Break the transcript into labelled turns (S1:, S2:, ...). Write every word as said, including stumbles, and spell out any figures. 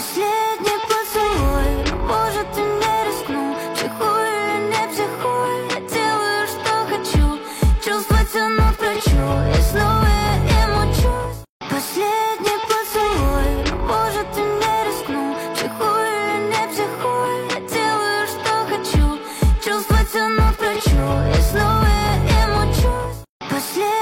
S1: Последний поцелуй, но, боже, ты не рискнул. Психуй или не психуй, я делаю, что хочу. Чувства тянут к врачу, и снова я им учусь. Последний поцелуй, но, боже, ты не рискнул. Психуй или не психуй, я делаю, что хочу. Чувства тянут к врачу, и снова я им учусь. Последний